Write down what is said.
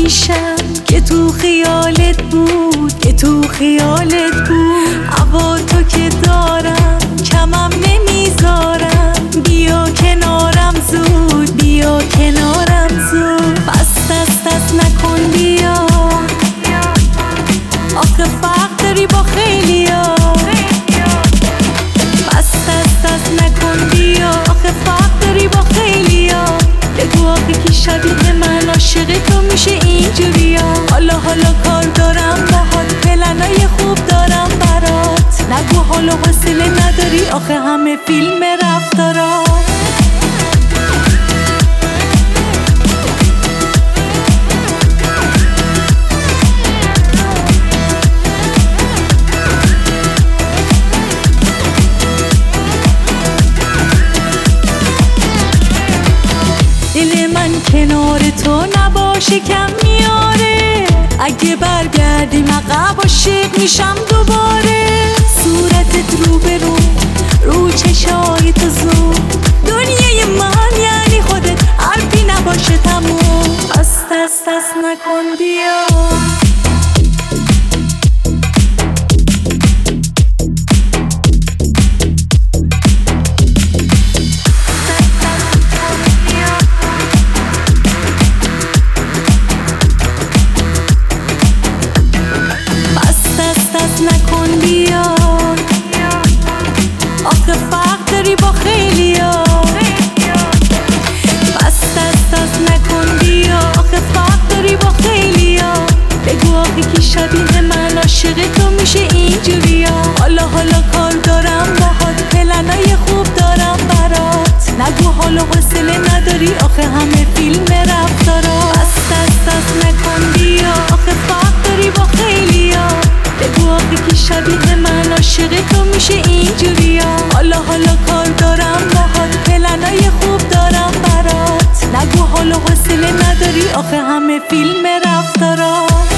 میشم که تو خیالت بود، که تو خیالت بود. هوا تو که دارم کمم نمیذارم، بیا کنارم زود، بیا کنارم زود. بس دست نکن بیا، آخه فرق داری با خیلیا. بس دست نکن بیا، آخه فرق داری با خیلیا. بگو آخه کی شبیه من عاشق تو میشه اینجوریا. حالا کار دارم باهات، پلنای خوب دارم برات. نگو حالا حوصله نداری، آخه همه فیلم رفتارا. دل من کنار تو نباشه کم میاره، اگه برگردیم عقب عاشق میشم دوباره. صورتت رو چشای تو زود، دنیای من یعنی خودت، حرفی نباشه تموم. پس دست نکن بیا، نکن بیا، آخه فرق داری با خیلیا. بس دست نکن بیا، آخه فرق داری با خیلیا. بگو آخه کی شبیه من عاشق تو میشه اینجوریا. حالا کار دارم باهات، پلنای خوب دارم برات. نگو حالا حوصله نداری، آخه همه فیلم رفتارا. بس دست نکن بیا، آخه فرق داری با خیلیا. بگو آخه کی شبیه من عاشق تو میشه اینجوریا. حالا کار دارم باهات، پلنای خوب دارم برات. نگو حالا حوصله نداری، آخه همه فیلم رفتارا.